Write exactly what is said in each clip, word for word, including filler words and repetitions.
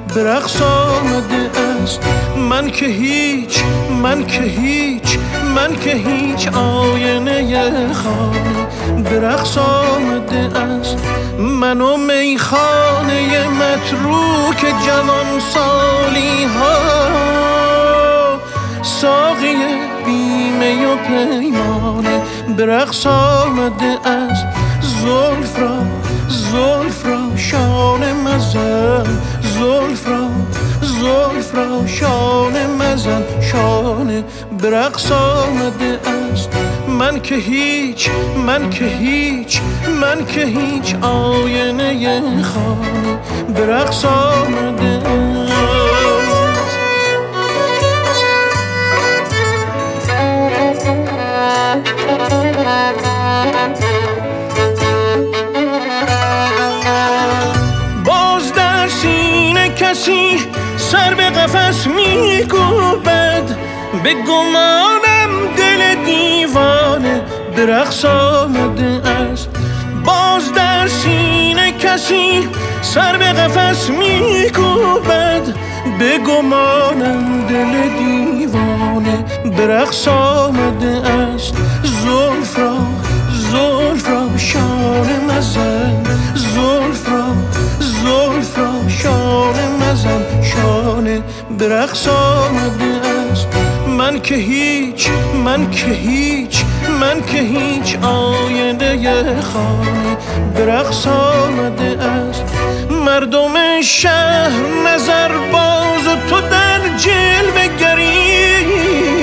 به رقص آمده است. من که هیچ، من که هیچ، من که هیچ آینه خانه به رقص آمده است. من و میخانه متروک جوان سالی ها، ساقی بیمه و پیمانه به رقص آمده است. زلف را زلف را شانه مزن، زلف را زلف را شانه مزن، شانه به رقص آمده است. من که هیچ، من که هیچ، من که هیچ آینه خانه به رقص آمده است. باز در سینه کسی سر به قفس می‌کوبد، به گمانم دل دیوانه به رقص آمده است. باز در سینه کسی سر به قفس می‌کوبد، به گمانم دل دیوانه به رقص آمده است. زلف را زلف را شانه مزن، زلف را زلف را شانه مزن، شانه به رقص آمده است. من که هیچ، من که هیچ، من که هیچ آینه خانه به رقص آمده است. مردم شهر نظر باز و تو در جلوه گری،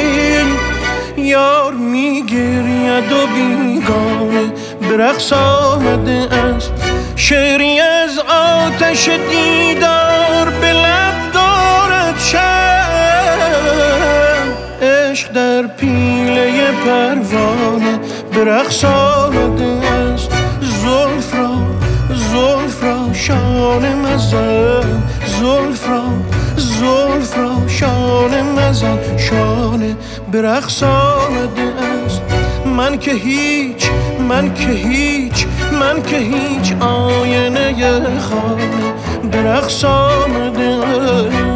یار میگرید و بیگانه به رقص آمده است. شعری از آتش دیدار به لب دارد شب، عشق در پیله پروانه به رقص آمده است. زلف را زلف را شانه مزن، زلف را زلف را شانه مزن، شانه به رقص آمده است. من که هیچ، من که هیچ، من که هیچ آینه خانه به رقص آمده است.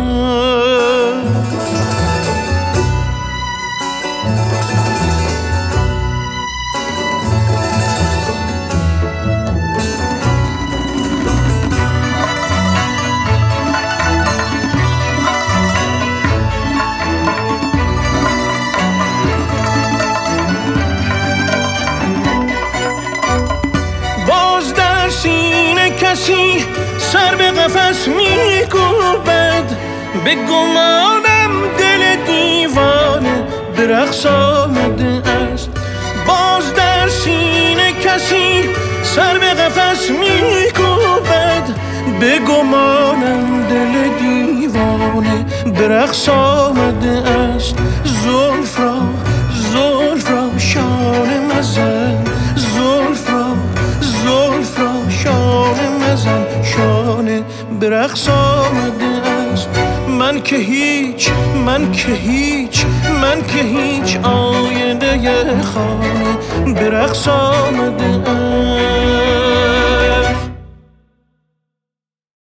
کسی سر به قفس می‌کوبد، به گمانم دل دیوانه به رقص آمده است. باز در سینه کسی سر به قفس می‌کوبد، به گمانم دل دیوانه به رقص آمده است. زلف را زلف را شانه مزن، زلف را زلف را شانه مزن، شانه به رقص آمده است. من که هیچ، من که هیچ، من که هیچ آینه خانه به رقص آمده است.